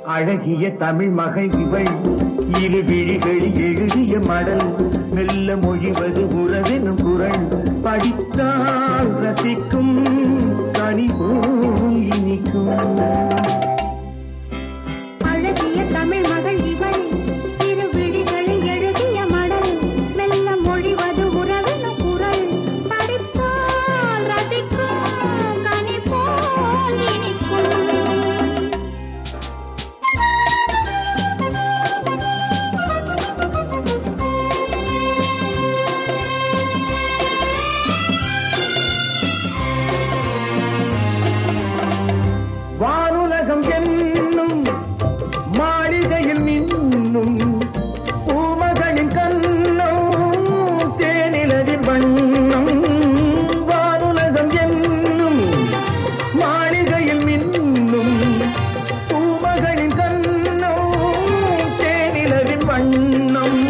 அழகிய தமிழ் மகள் இவள் இரு விழிகளில் எழுதிய மடல் மெல்ல மொழிவது உறவெனும் குரல் படித்தால் ரசிக்கும் கனி போல் இனிக்கும். அழகிய தமிழ் மகள் இவள் இரு விழிகளில் எழுதிய மடல் மெல்ல மொழிவது உறவெனும் குரல் படித்தால் ரசிக்கும் கனி போல் இனிக்கும். வானுலகம் என்னும் மாளிகையில் மின்னும் பூமகளின் கண்ணம் தேனிலரின் வண்ணம். வானுலகம் என்னும் மாளிகையில் மின்னும் பூமகளின் கண்ணம் தேனிலரின் வண்ணம்.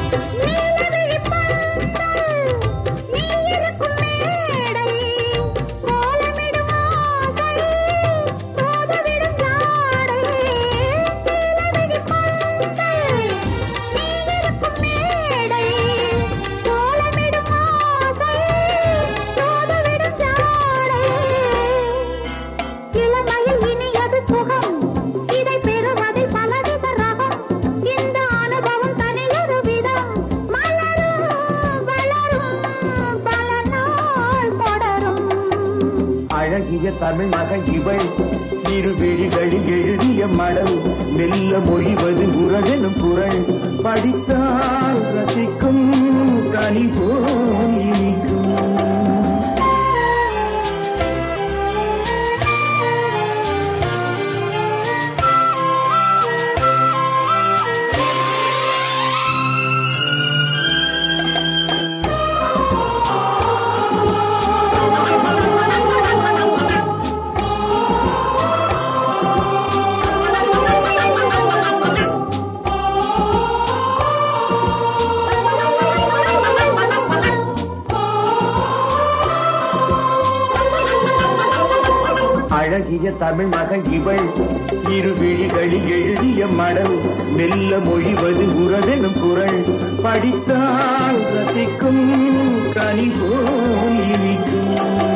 அழகிய தமிழ் மகள் இவள் இரு விழிகளில் எழுதிய மடல் மெல்ல மொழிவது உறவெனும் குரல் படித்தால் ரசிக்கும் கனி போல் இனிக்கும். அழகிய தமிழ் மகள் இவள் இரு விழிகளில் எழுதிய மடல் மெல்ல மொழிவது உறவெனும் குரல் படித்தால் ரசிக்கும் கனி போல் இனிக்கும்.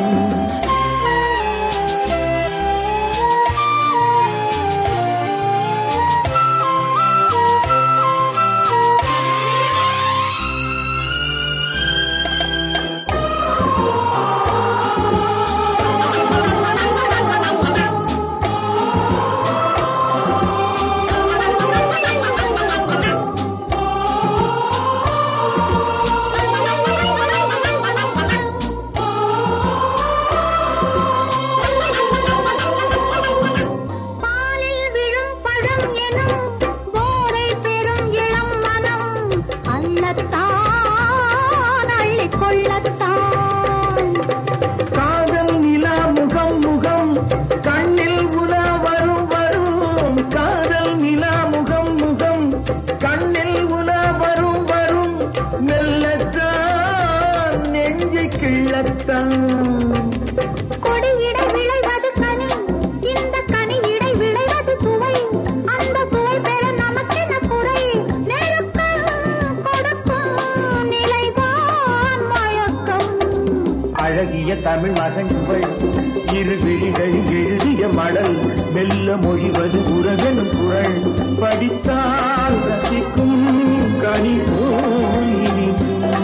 காதல் நிலா முகம் முகம் கண்ணில் உலா வரும் வரும். காதல் நிலா முகம் முகம் கண்ணில் உலா வரும் வரும். மெல்லத்தான் நெஞ்சை கிள்ளத்தான் கொடியிடை விளைவது கனி இந்த கனியிடை விளைவது சுவை அந்த சுவை பெற நமக்கென குறை நெருக்கம் கொடுக்கும் நிலைதான் மயக்கம். அழகிய தமிழ் மகன் இவள் இரு விழிகளில் எழுதிய மடல் மெல்ல மொழிவது உறவெனும் குரல் படித்தால் ரசிக்கும் கனி போல் இனிக்கும்.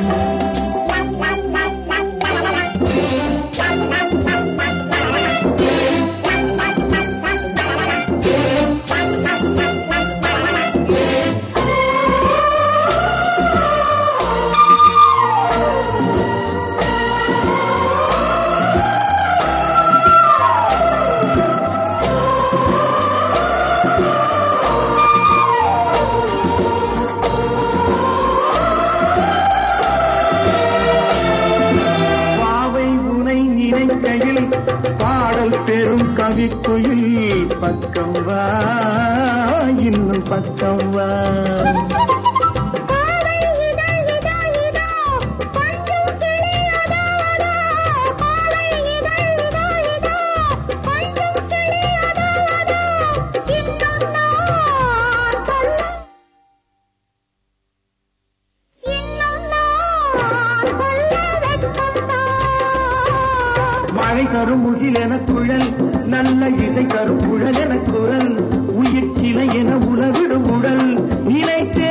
பாடல் பெரும் கவிக்குயில் பக்கம் வா இன்னும் பக்கம் வா. மழை தரும் முகில் என குழல், நல்ல இசை தரும் குழல் என குரல், உயிர் சிலை என உலவிடும் உடல், நினைத்தே